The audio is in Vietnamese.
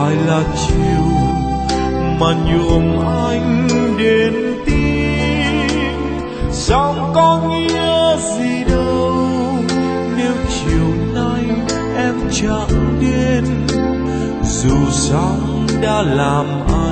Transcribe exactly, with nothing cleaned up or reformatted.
phải là chiều mà nhuộm anh đến tim. Chẳng có nghĩa gì đâu nếu chiều nay em chẳng đến, dù sóng đã làm